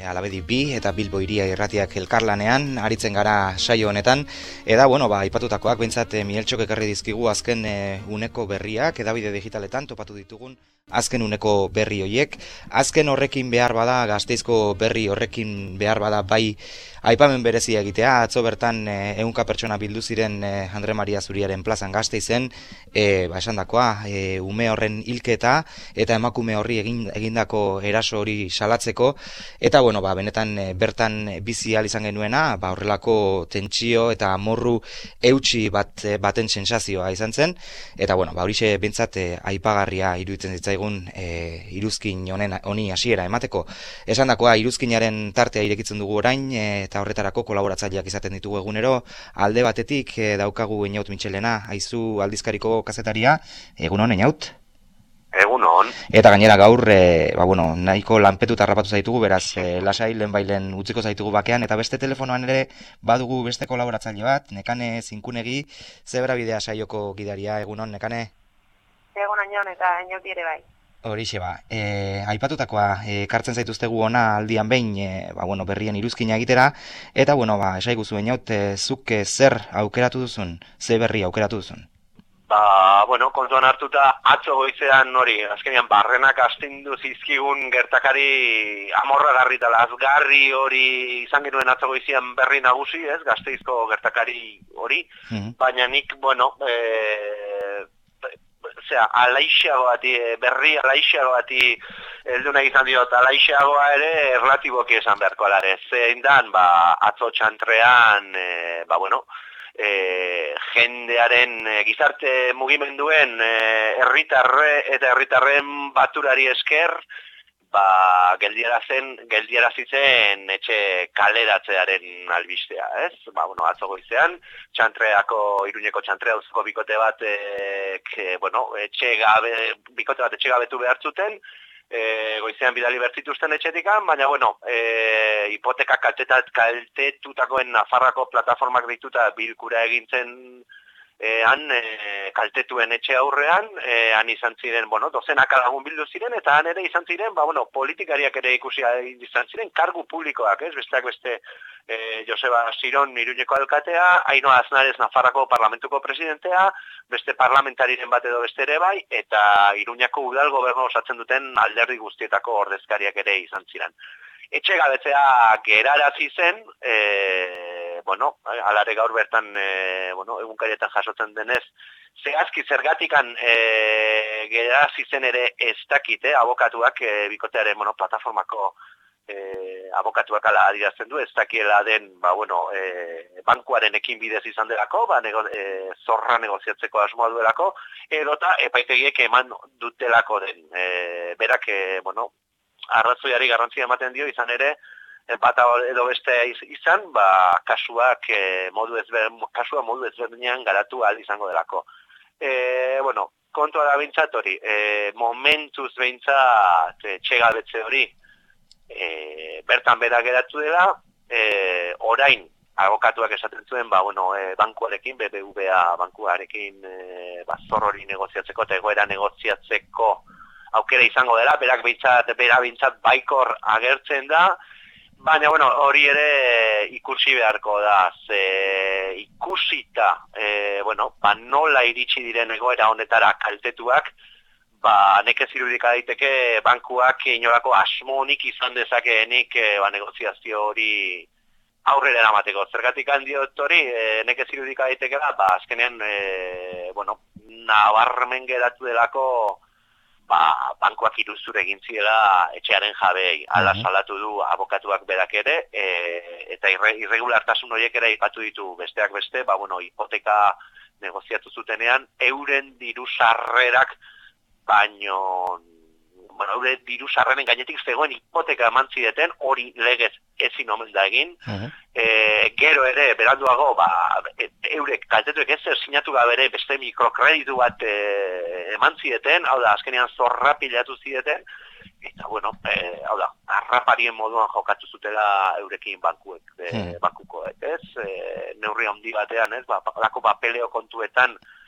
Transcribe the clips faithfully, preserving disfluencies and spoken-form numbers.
Alabedi bi eta Bilbo Hiria irratiak elkarlanean aritzen gara saio honetan. Eta, bueno, ba, aipatutakoak behintzat e, Mieltxok ekarri dizkigu azken e, uneko berriak, edabide digitaletan topatu ditugun azken uneko berri hoiek. Azken horrekin behar bada, Gasteizko berri horrekin behar bada bai aipamen berezia egitea. Atzo bertan e, ehunka pertsona bildu ziren e, Andre Maria Zuriaren plazan Gasteizen, e, ba, esandakoa, e, ume horren hilketa eta emakume horri egin, egindako eraso hori salatzeko, eta bueno, ba, benetan e, bertan bizi ahal izan genuena, ba, horrelako tentsio eta amorru eutsi bat, e, baten sensazioa izan zen, eta bueno, ba, horixe bentsat e, aipagarria iruditzen zitzaigun e, iruzkin honen honi hasiera emateko. Esandakoa, iruzkinaren tartea irekitzen dugu orain, e, eta horretarako kolaboratzaileak izaten ditugu egunero. Alde batetik e, daukagu Einaut Mitxelena, Aizu aldizkariko kazetaria. Egun hon, Einaut? Egun hon. Eta gainera gaur, e, ba, bueno, nahiko lanpetuta harrapatu zaitugu, beraz, e, lasai lehen bailen utziko zaitugu bakean, eta beste telefonoan ere badugu beste kolaboratzaile bat, Nekane Zinkunegi, Zebra Bidea saioko gidaria. Egun hon, Nekane? Egun hon, eta Einauti ere bai. Horixe ba, e, aipatutakoa e, kartzen zaituztegu ona aldian behin, e, ba, bueno, berrien iruzkina egitera, eta bueno, ba, esaiguzu Einaut, e, zuk e, zer aukeratu duzun, ze berri aukeratu duzun? Ba, bueno, kontuan hartuta atzo goizean hori, azkenean barrenak astindu zizkigun gertakari amorragarri eta lazgarri hori izan genuen atzo goizean berri nagusi, ez, Gasteizko gertakari hori, mm-hmm. Baina nik, bueno, e, Osea, alaixeago bati, berri alaixeago bati heldu nahi izan diot, alaixeagoa ere erlatiboki esan beharko alare. Zein dan, ba, atzo txantrean, e, ba, bueno, e, jendearen e, gizarte mugimenduen herritarre e, eta herritarren baturari esker, ba, geldiarazen, geldiarazitzen etxe kaleratzearen albistea, ez? Ba, bueno, atzo goizean, txantreako, Iruñeko txantrea uzko bikote bat, e, ke, bueno, etxe gabe, bikote bat etxe gabetu behar zuten, e, goizean bidali bertzituzten etxetikan, baina, bueno, e, hipoteka kaltetat, kaltetutakoen Nafarrako plataformak dituta bilkura egintzen, E, han e, kaltetuen etxe aurrean, e, han izan ziren, bueno, dozenaka lagun bildu ziren, eta han ere izan ziren, ba, bueno, politikariak ere ikusi izan ziren, kargu publikoak, ez, besteak beste e, Joseba Siron Iruñeko alkatea, Ainhoa Aznarez Nafarrako parlamentuko presidentea, beste parlamentariren bat edo beste ere bai, eta Iruñako udal gobernu osatzen duten alderdi guztietako ordezkariak ere izan ziren. Etxe gabetzea gerarazi zen, e, bueno, alare gaur bertan, e, bueno, egunkarietan jasotzen denez, zehazki zergatikan e, gerarazi zen ere ez dakite, abokatuak, e, bikotearen, bueno, plataformako e, abokatuak ala adierazten du, ez dakiela den, ba, bueno, e, bankuaren ekin bidez izan delako, ba, nego, e, zorra negoziatzeko asmoa duelako, edota epaitegiek eman dutelako den, e, berak, e, bueno, arrazoiari garrantzia ematen dio, izan ere, bata edo beste izan, ba, kasuak e, modu ezberdin, kasua modu ezberdinean garatu ahal izango delako. E, bueno, kontua da bintzat hori, e, momentuz bintzat e, txegabetze hori e, bertan bera geratu dela, e, orain abokatuak esaten zuen, ba, bueno, e, bankuarekin, B B V A bankuarekin e, ba, zor hori negoziatzeko eta egoera negoziatzeko aukera izango dela, berak bintzat, bera bintzat baikor agertzen da, baina, bueno, hori ere ikusi beharko da, ze ikusita, e, bueno, ba, nola iritsi diren egoera honetara kaltetuak, ba, nekez irudika daiteke bankuak inolako asmonik izan dezakeenik e, ba, negoziazio hori aurrera eramateko. Zergatik handiot hori, e, nekez irudika daiteke da, ba, azkenean, e, bueno, nabarmen geratu delako, ba, bankuak iruzur egin ziela etxearen jabei, ala salatu du abokatuak berak ere, e, eta irre, irregulartasun horiek ere aipatu ditu besteak beste, ba, bueno, hipoteka negoziatu zutenean, euren diru sarrerak baino, bueno, euren diru sarreren gainetik zegoen hipoteka eman zideten, hori legez ezin omen da egin, uh-huh. e, gero ere, beranduago, ba, eurek kaltetuek ez sinatu gabe ere beste mikrokreditu bat e, eman zideten, hau da, azkenean zorra pilatu zideten, eta, bueno, e, hau da, harraparien moduan jokatu zutela eurekin bankuek, e, hmm. bankukoek, ez? E, neurri handi batean, ez? Ba, lako papeleo kontuetan,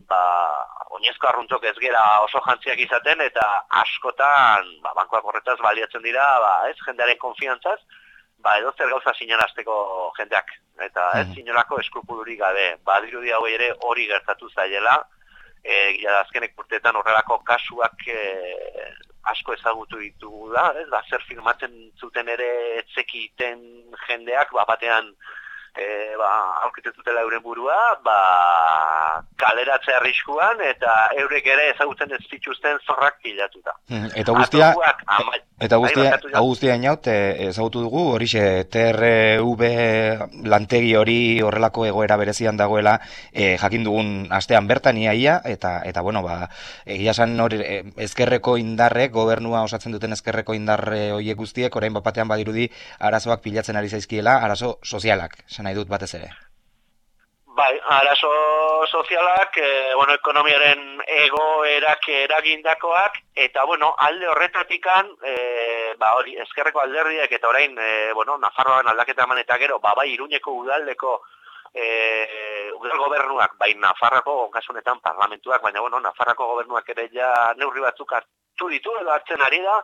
ba, oinezko arruntzok ez gera oso jantziak izaten, eta askotan, ba, bankoak horretaz baliatzen dira, ba, ez, jendearen konfiantzaz, ba, edo zer gauza sinarazteko jendeak, eta ez inolako eskrupulurik gabe, ba, dirudi hau ere hori gertatu zaiela, e, gila azkenek urteetan horrelako kasuak e, asko ezagutu ditugu da, ez, ba, zer firmatzen zuten ere etzekiten jendeak, ba, batean, E, ba, aurkitzen zutela euren burua, ba, kaleratze arriskuan, eta eurek ere ezagutzen ez zituzten zorrak pilatuta. Eta guztia, eta guztia, hau guztia inaut, ezagutu dugu, horixe, T R V lantegi hori horrelako egoera berezian dagoela, e, jakin dugun astean bertan iaia, eta, eta bueno, ba, egia esan hori, ezkerreko indarrek, gobernua osatzen duten ezkerreko indarre horiek guztiek, orain bapatean badirudi, arazoak pilatzen ari zaizkiela, arazo sozialak, nahi dut batez ere. Bai, arazo sozialak, e, bueno, ekonomiaren egoerak eragindakoak, eta, bueno, alde horretatikan, e, ba, hori, ezkerreko alderdiak, eta orain, e, bueno, Nafarroan aldaketa eman eta gero, ba, bai, Iruñeko udaldeko e, udal gobernuak, bai, Nafarrako, kasunetan parlamentuak, baina, bueno, Nafarrako gobernuak ere ja neurri batzuk hartu ditu, edo hartzen ari da,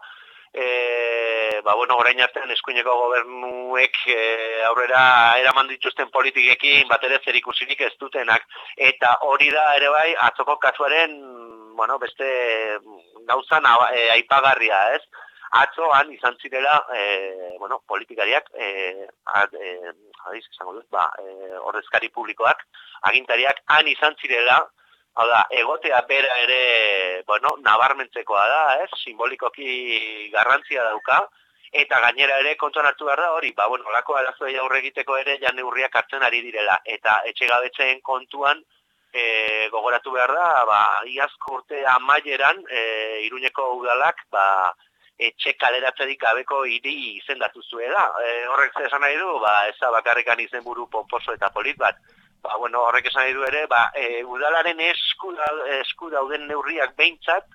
E, ba, bueno, orain artean eskuineko gobernuek e, aurrera eraman dituzten politikekin bat ere zerikusirik ez dutenak, eta hori da ere bai atzoko kasuaren, bueno, beste gauzan e, aipagarria, ez? Atzoan izan zirela, e, bueno, politikariak, e, ad, e, adiz, esango dut, ba, e, ordezkari publikoak, agintariak han izan zirela. Hau da, egotea bera ere, bueno, nabarmentzekoa da, ez? Simbolikoki garrantzia dauka, eta gainera ere kontuan hartu behar da hori, ba, bueno, olako arazoei aurre egiteko ere ja neurriak hartzen ari direla, eta etxegabetzeen kontuan e, gogoratu behar da, ba, iazko urte amaieran e, Iruñeko udalak, ba, etxe kaleratzerik gabeko hiri izendatu zuela. E, horrek zer esan nahi du, ba, ez da bakarrikan izenburu pomposo eta polit bat, ba, bueno, horrek esan nahi du ere, ba, e, udalaren esku, esku dauden neurriak behintzat,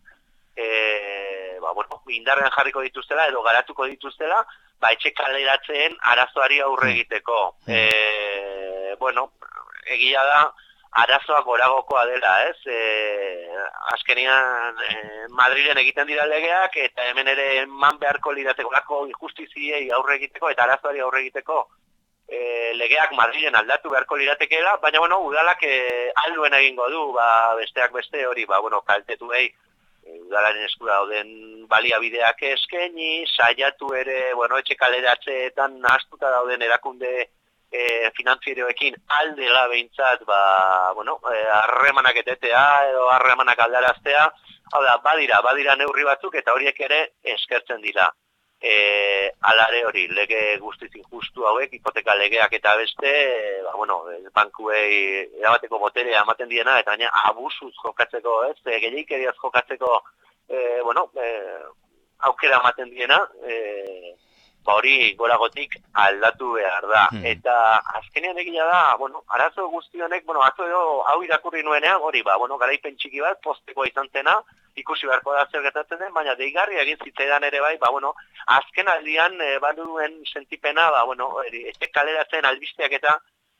e, ba, bueno, indarrean jarriko dituztela edo garatuko dituztela, ba, etxe kaleratzeen arazoari aurre egiteko. E, bueno, egia da, arazoak goragokoa dela, ez? E, azkenean, e, Madrilen egiten dira legeak, eta hemen ere eman beharko lirateko lako injustiziei aurre egiteko, eta arazoari aurre egiteko, E, legeak Madrilen aldatu beharko liratekeela, baina, bueno, udalak e, alduen egingo du, ba, besteak beste hori, ba, bueno, kaltetu behi, e, udalaren esku dauden baliabideak eskaini, saiatu ere, bueno, etxe kaleratzeetan nahaztuta dauden erakunde e, finanzieroekin aldela behintzat, ba, bueno, e, harremanak etetea edo harremanak aldaraztea, hau da, badira, badira neurri batzuk, eta horiek ere eskertzen dira. E, alare hori, lege guztiz injustu hauek, hipoteka legeak eta beste, e, ba, bueno, bankuei erabateko boterea ematen diena, eta baina abusuz jokatzeko, ez, e, gehiikeriaz jokatzeko, e, bueno, e, aukera ematen diena, e, ba hori goragotik aldatu behar da. Hmm. Eta azkenean egia da, bueno, arazo guzti honek, bueno, atzo edo hau irakurri nuenean, hori, ba, bueno, garaipen txiki bat, postekoa izan zena, ikusi beharko da zer gertatzen den, baina deigarri egin zitzaidan ere bai, ba, bueno, azken aldian, e, baduen sentipena, ba, bueno, etxe kaleratzen albisteak eta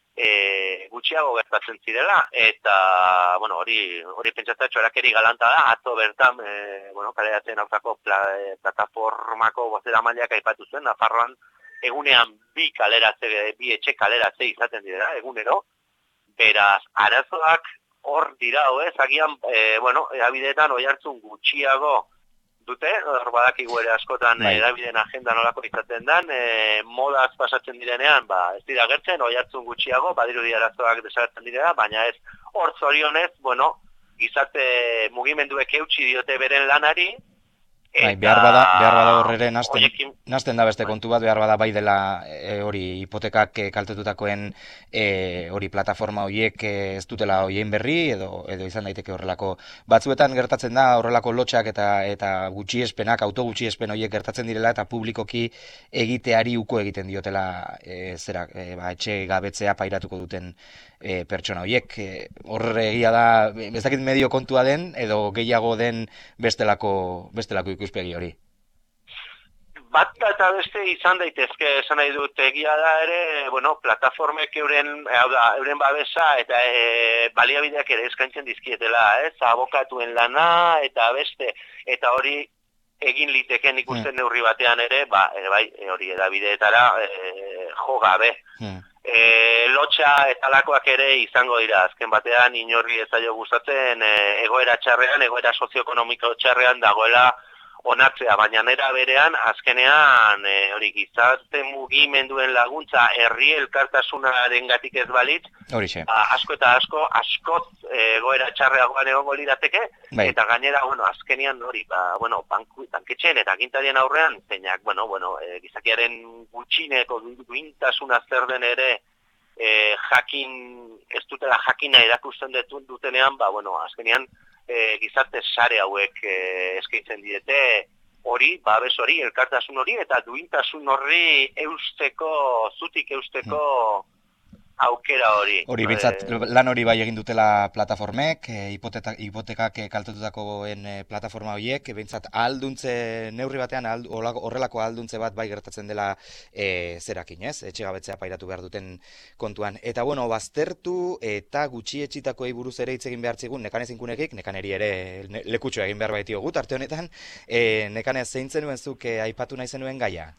e, gutxiago gertatzen zirela, eta, bueno, hori, hori pentsatzen txorakeri galanta da, atzo bertan, e, bueno, kaleratzen aurkako pla, e, plataformako bozera mailak aipatu zuen, Nafarroan egunean bi kaleratze, bi etxe kaleratze izaten direla, egunero, beraz, arazoak hor dira, ez, agian, e, bueno, erabideetan oi hartzun gutxiago dute, hor badakigu ere askotan bai. Erabideen agenda nolako izaten den, e, modaz pasatzen direnean, ba, ez dira gertzen, oi hartzun gutxiago, badirudi arazoak desagertzen direla, baina ez, hor zorionez, bueno, gizarte mugimenduek eutxi diote beren lanari, Bai, behar bada, behar bada horrere nazten, oiekin, nazten da beste kontu bat, behar bada bai dela e, hori hipotekak e, kaltetutakoen e, hori plataforma horiek e, ez dutela horien berri edo edo izan daiteke horrelako. Batzuetan gertatzen da horrelako lotxak eta eta gutxiespenak, autogutxiespen horiek gertatzen direla eta publikoki egiteari uko egiten diotela e, zera, e, ba, etxe gabetzea pairatuko duten e, pertsona horiek. E, horre egia da, ez dakit medio kontua den edo gehiago den bestelako bestelako ikuspegi hori. bat eta beste izan daitezke, esan nahi dut egia da ere, bueno, plataformek euren, hau da, euren babesa eta e, baliabideak ere eskaintzen dizkietela, ez? Abokatuen lana eta beste, eta hori egin liteken ikusten hmm. neurri batean ere, ba, ere bai, hori edabideetara e, jo gabe. Hmm. E, lotxa eta lakoak ere izango dira, azken batean inorri ez zaio gustatzen e, egoera txarrean, egoera sozioekonomiko txarrean dagoela onartzea, baina nera berean, azkenean, e, hori gizarte mugimenduen laguntza herri elkartasunaren gatik ez balitz, ba, asko eta asko, askoz egoera txarreagoan egongo lirateke, bai. Eta gainera, bueno, azkenean hori, ba, bueno, banku, banketxeen eta gintarien aurrean, zeinak, bueno, bueno, e, gizakiaren gutxineko duintasuna zer den ere, e, jakin, ez dutela jakina erakusten dutenean, ba, bueno, azkenean, E, gizarte sare hauek e, eskaintzen diete hori, babes hori, elkartasun hori eta duintasun horri eusteko, zutik eusteko aukera hori. Hori, bintzat, e... lan hori bai egin dutela plataformek, e, hipoteka, hipotekak kaltetutakoen e, plataforma horiek, bintzat ahalduntze neurri batean, ahal, horrelako ahalduntze bat bai gertatzen dela e, zerakin, ez? Etxegabetzea pairatu behar duten kontuan. Eta, bueno, baztertu eta gutxi etxitakoei buruz ere hitz egin behar zigun, nekanez inkunekik, nekaneri ere ne, lekutxo egin behar baitio gut, arte honetan, e, nekanez zein zenuen zuk e, aipatu nahi zenuen gaia?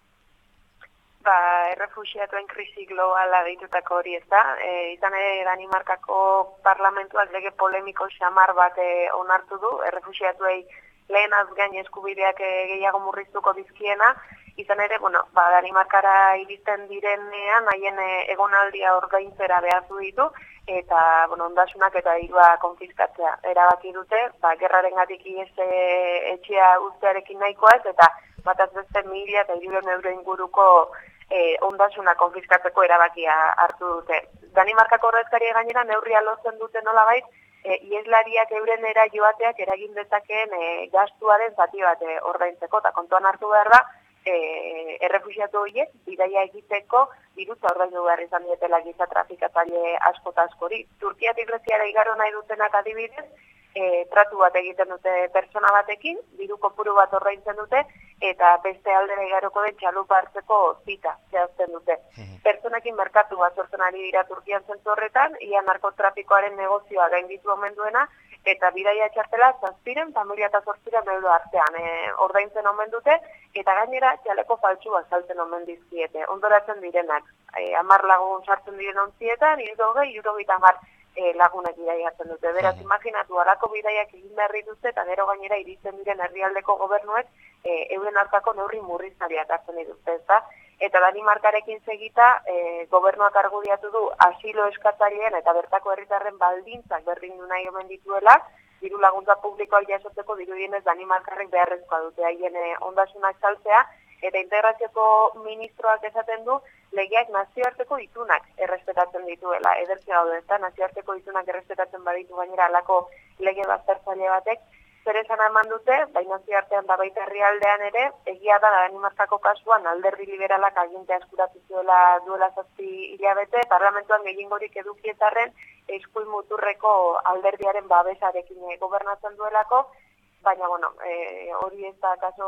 Ba, errefuxiatuen krisi globala deitutako hori ez da. E, izan ere Danimarkako parlamentuak lege polemiko xamar bat e, onartu du, errefuxiatuei lehen azgain eskubideak e, gehiago murriztuko dizkiena. Izan ere, bueno, ba, Danimarkara iristen direnean, haien e, egonaldia ordaintzera behartu ditu, eta, bueno, ondasunak eta dirua konfiskatzea erabaki dute, ba, gerrarengatik ihes e, etxea uztearekin nahikoa ez, eta bataz beste mila eta hirurehun euro inguruko eh, ondasuna konfiskatzeko erabakia hartu dute. Danimarkako ordezkaria gainera neurria lotzen dute nolabait, eh, ieslariak eurenera joateak eragin dezakeen eh, gastuaren zati bat eh, ordaintzeko, eta kontuan hartu behar da, eh, errefuxiatu horiek bidaia egiteko dirutza ordaindu behar izan dietela giza trafikatzaile asko eta askori. Turkiatik Greziara igaro nahi dutenak adibidez, E, tratu bat egiten dute pertsona batekin, diru kopuru bat ordaintzen dute, eta beste aldera igaroko den txalupa hartzeko zita zehazten dute. Mm-hmm. Pertsonekin merkatu bat sortzen ari dira Turkian zentzu horretan, ia narkotrafikoaren negozioa gainditu omen duena, eta bidaia txartela zazpiren, familia eta zortziren euro artean e, ordaintzen omen dute, eta gainera txaleko faltsua saltzen omen dizkiete. Ondoratzen direnak, e, amar lagun sartzen diren ontzietan, irurogei, irurogei tamar, E, lagunak bidaiatzen dute. Beraz, mm. imaginatu, alako bidaiak egin behar dituzte, eta gero gainera iristen diren herrialdeko gobernuek e, euren hartako neurri murriztariak hartzen dituzte, ezta? Eta Danimarkarekin segita, e, gobernuak argudiatu du asilo eskatzaileen eta bertako herritarren baldintzak berdindu nahi omen dituela, diru laguntza publikoak jasotzeko dirudienez Danimarkarrek beharrezkoa dute haien e, ondasunak saltzea, eta integrazioko ministroak esaten du legeak nazioarteko itunak errespetatzen dituela. Ederki gaude, eta nazioarteko itunak errespetatzen baditu gainera alako lege baztertzaile batek, zer esan eman dute, bai nazioartean da baita herrialdean ere, egia da Danimarkako kasuan alderdi liberalak agintea eskuratu zuela duela zazpi hilabete, parlamentuan gehiengorik edukietarren eskuin muturreko alderdiaren babesarekin gobernatzen duelako, baina, bueno, e, hori ez da kaso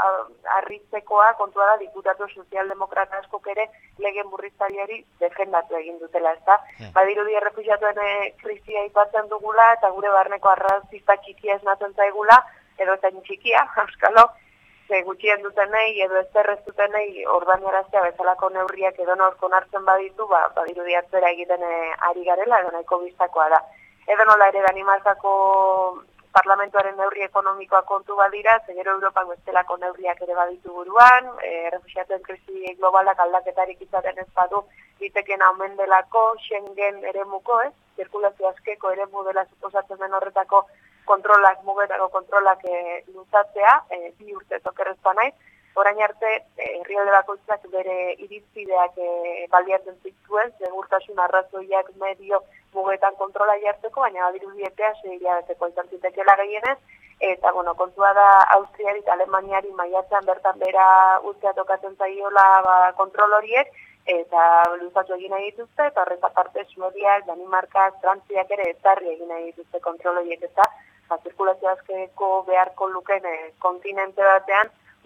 harritzekoa, kontua da, diputatu sozialdemokrata askok ere lege murriztariari defendatu egin dutela, ez da? Yeah. Badirudi errefuxiatuen e, krisia aipatzen dugula, eta gure barneko arrazista txikia esnatzen zaigula, edo zen txikia, euskalo, ze gutxien dutenei, edo ezer ez dutenei, ordainaraztea bezalako neurriak edo norko hartzen baditu, ba, badirudi atzera egiten e, ari garela, edo nahiko biztakoa da. Edo nola ere Danimarkako parlamentuaren neurri ekonomikoa kontu badira, zegero Europak bestelako neurriak ere baditu buruan, e, errefuxiatuen krisi globalak aldaketarik izaten ez badu, diteken aumen delako, Schengen eremuko, ez? Zirkulazio askeko eremu dela suposatzen den horretako kontrolak, mugetako kontrolak e, luzatzea, e, bi urte tokerrezpa naiz, orain arte, herrialde bakoitzak bere irizpideak e, baliatzen zituen, segurtasun arrazoiak medio mugetan kontrola jartzeko, baina badirudi epea sei hilabeteko izan zitekeela gehienez, eta, bueno, kontua da Austriari eta Alemaniari maiatzean bertan bera uztea tokatzen zaiola ba, kontrol horiek, eta luzatu egin nahi dituzte, eta horrez aparte Suediak, Danimarkak, Frantziak ere ezarri egin nahi dituzte kontrol horiek, eta ba, zirkulazio askeko beharko luken e, kontinente batean,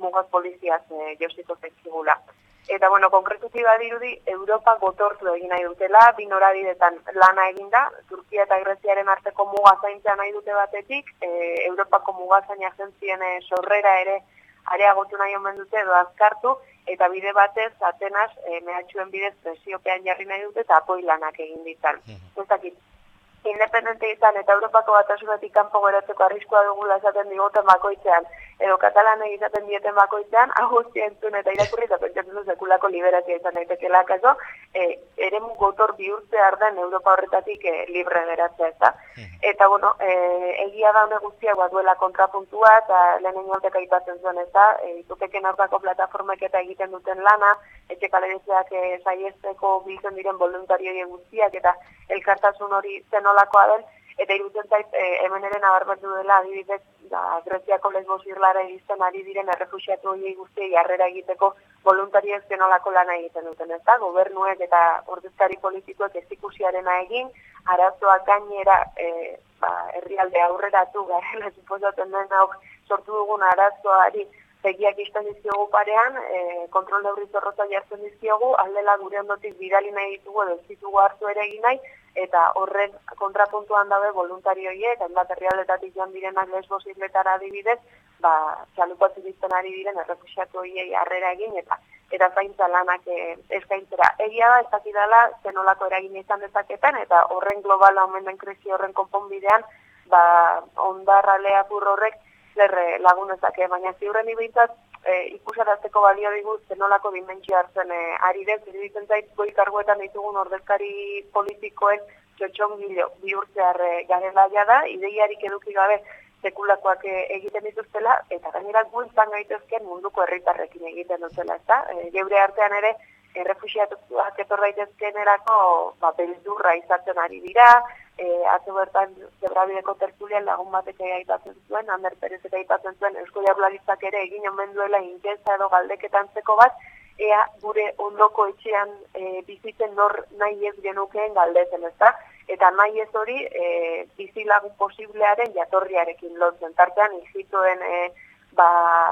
mugak poliziaz e, jostiko zaizkigula. Eta, bueno, konkretuki badirudi, Europa gotortu egin nahi dutela, bi norabidetan lana eginda, Turkia eta Greziaren arteko muga zaintzea nahi dute batetik, e, Europako mugazain agentzien e, sorrera ere areagotu nahi omen dute edo azkartu, eta bide batez, Atenas, e, mehatxuen bidez presiopean jarri nahi dute eta apoi lanak egin ditzan. Ez dakit, independente izan eta Europako batasunetik kanpo geratzeko arriskua dugula esaten digoten bakoitzean, edo katalanei izaten dieten bakoitzean, aguzti entzun eta irakurri eta pentsatzen du sekulako liberazia izan daitekeela kaso, e, eremu gotor bihurtzea den Europa horretatik e, libre geratzea ez da. Eta, bueno, e, egia da hone guztiak bat duela kontrapuntua eta lehenen joltek aipatzen zuen ez da, e, itupeken aurkako plataformek eta egiten duten lana, etxe kalerezeak e, saiesteko biltzen diren voluntarioi guztiak eta elkartasun hori zenolakoa den, eta irutzen zait, e, hemen ere nabarmendu dela adibidez, da, Greziako Lesbos irlara iristen ari diren errefuxiatu horiei guztiei harrera egiteko voluntarioek zenolako lana egiten duten, ez da? Gobernuek eta ordezkari politikoek ez ikusiarena egin, arazoak gainera e, ba, herrialde aurreratu garela suposatzen den hau sortu dugun arazoari begiak izten dizkiogu parean, e, kontrol neurri zorrotza jartzen dizkiogu, aldela gure ondotik bidali nahi ditugu edo ez ditugu hartu ere egin nahi, eta horren kontrapuntuan dabe voluntarioiek, hainbat herrialdetatik joan direnak Lesbos isletara adibidez, ba, txalupatzen dizten ari diren errefuxiatu horiei harrera egin, eta eta zaintza lanak e, eskaintzera. Egia da, ez dakidala, zenolako eragin izan dezaketan, eta horren globala omen den krisi horren konponbidean, ba, ondarra leapur horrek zer lagunezake, baina ziurren ibintzat e, ikusarazteko balio digu zenolako dimentsio hartzen e, ari dez, iruditzen zait goi karguetan ditugun ordezkari politikoen txotxongilo bihurtzear e, garela da, ideiarik eduki gabe sekulakoak e, egiten dituztela, eta gainera gu izan gaitezken munduko herritarrekin egiten dutela, ezta? E, geure artean ere, errefuxiatuak etor daitezkenerako ba, beldurra izaten ari dira, e, atzo bertan Zebrabideko tertulian lagun batek aipatzen zuen, Ander Perezek aipatzen zuen, Eusko Jaurlaritzak ere egin omen duela inkesta edo galdeketantzeko bat, ea gure ondoko etxean e, bizitzen nor nahi ez genukeen galdetzen, ezta? Eta nahi ez hori e, bizilagun posiblearen jatorriarekin lotzen. Tartean, Egiptoen e, ba,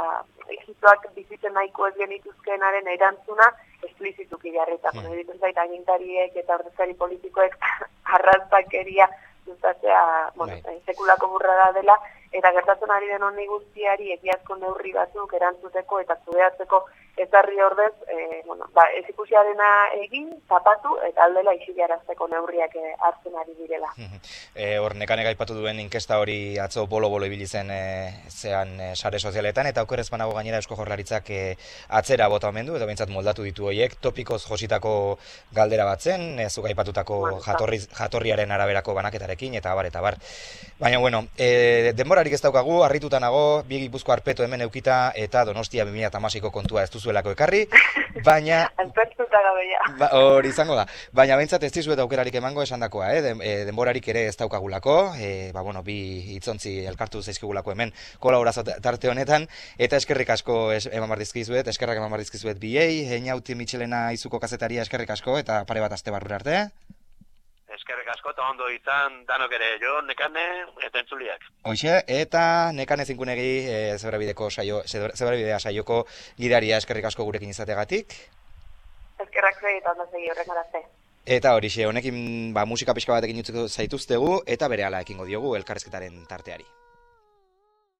Egiptoak bizitzen nahiko ez genituzkeenaren erantzuna esplizituki jarritako. Mm. Editzen zait, agintariek eta ordezkari politikoek arrazakeria sustatzea, bueno, right. Sekulako burrada dela, eta gertatzen ari den honi guztiari egiazko neurri batzuk erantzuteko eta zudeatzeko ezarri ordez, e, bueno, ba, ez ikusiarena egin, zapatu, eta aldela isilarazteko neurriak e, hartzen ari direla. e, hor, nekanek aipatu duen inkesta hori atzo bolo-bolo ibili zen e, zean e, sare sozialetan, eta okerrez banago gainera Eusko Jaurlaritzak e, atzera bota omen du, edo behintzat moldatu ditu horiek, topikoz jositako galdera bat zen, e, zuk aipatutako bueno, jatorri, jatorriaren araberako banaketarekin, eta bar, eta bar. Baina, bueno, e, denborarik ez daukagu, harrituta nago, bi Gipuzko arpeto hemen eukita, eta Donostia bi mila hamaseiko kontua ez duzuelako ekarri, baina... Alpertuta gabeia. Ba, hori izango da. Baina behintzat ez dizuet aukerarik emango esandakoa, eh? Den, e, denborarik ere ez daukagulako, e, ba, bueno, bi hitzontzi elkartu zaizkigulako hemen kolaborazio tarte honetan, eta eskerrik asko es, eman bardizkizuet, eskerrak eman bardizkizuet biei, Einauti Mitxelena izuko kazetaria eskerrik asko, eta pare bat aste barrura arte. Eskerrik asko, eta ondo izan danok ere, jo, nekane, eta entzuliak. Hoxe, eta nekane zinkunegi e, Zebrabideko saio, Zebrabidea saioko gidaria eskerrik asko gurekin izategatik. Eskerrak zei eta ondo segi horrek arazte. Eta horixe, honekin ba, musika pixka batekin utziko zaituztegu, eta berehala ekingo diogu elkarrezketaren tarteari.